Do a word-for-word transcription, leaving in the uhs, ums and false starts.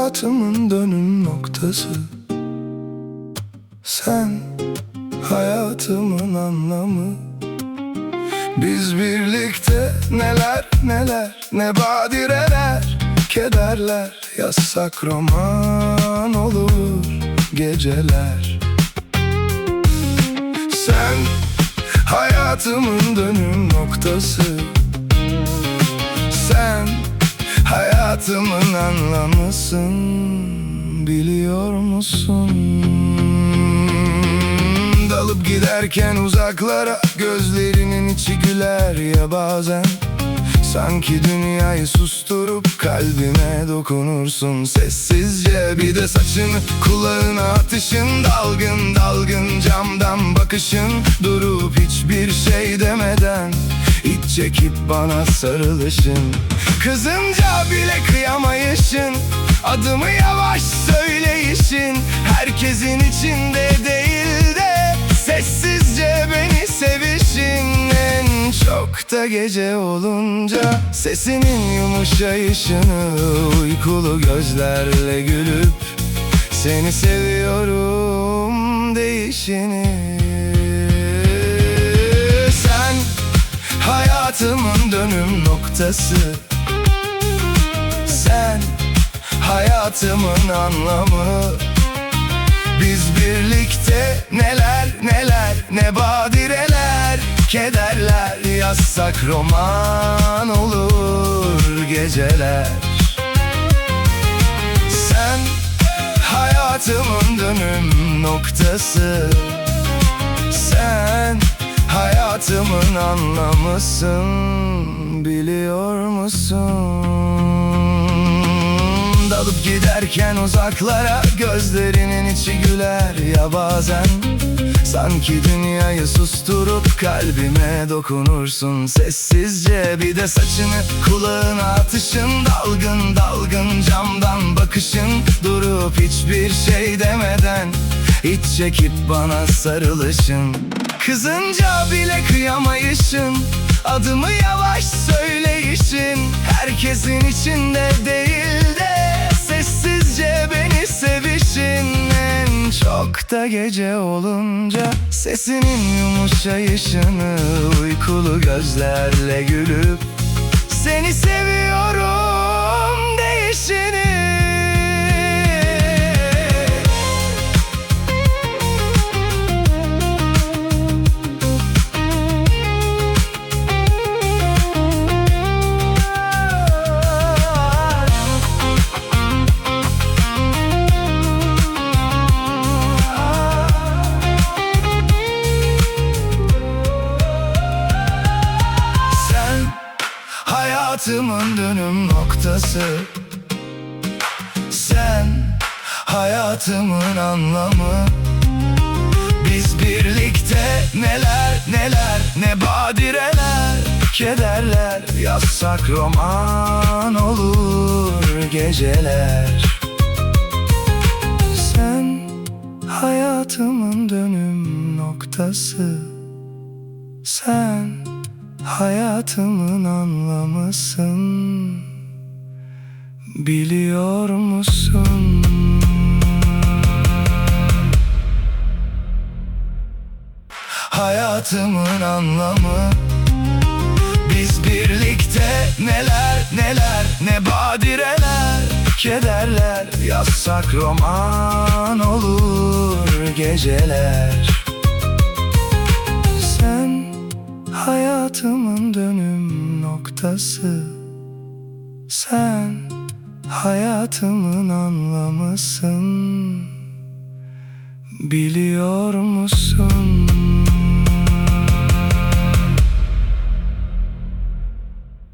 hayatımın dönüm noktası. Sen hayatımın anlamı. Biz birlikte neler neler, ne badireler, kederler, yazsak roman olur geceler. Sen hayatımın dönüm noktası. Sen hayatımın anlamısın, biliyor musun? Dalıp giderken uzaklara gözlerinin içi güler ya bazen. Sanki dünyayı susturup kalbime dokunursun sessizce. Bir de saçını kulağına atışın, dalgın dalgın camdan bakışın, durup hiçbir şey demeden iç çekip bana sarılışın. Kızınca bile kıyamayışın, adımı yavaş söyleyişin, herkesin içinde değil de sessizce beni sevişin. En çok da gece olunca sesinin yumuşayışını, uykulu gözlerle gülüp seni seviyorum deyişini. Sen hayatımın dönüm noktası. Sen hayatımın anlamı. Biz birlikte neler neler, ne badireler, kederler, yazsak roman olur geceler. Sen hayatımın dönüm noktası. Sen hayatımın anlamısın, biliyor musun? Dalıp giderken uzaklara gözlerinin içi güler ya bazen. Sanki dünyayı susturup kalbime dokunursun sessizce. Bir de saçını kulağına atışın, dalgın dalgın camdan bakışın, durup hiçbir şey demeden iç çekip bana sarılışın. Kızınca bile kıyamayışın, adımı yavaş söyleyişin, herkesin içinde değil de sessizce beni sevişin. En çok da gece olunca sesinin yumuşayışını, uykulu gözlerle gülüp seni seviyorum deyişini. Hayatımın dönüm noktası. Sen hayatımın anlamı. Biz birlikte neler neler, ne badireler, kederler, yazsak roman olur geceler. Sen hayatımın dönüm noktası. Sen hayatımın anlamısın, biliyor musun? Hayatımın anlamı. Biz birlikte neler neler, ne badireler, kederler, yazsak roman olur geceler. Sen hayatımın dönüm noktası. Sen hayatımın anlamısın, biliyor musun?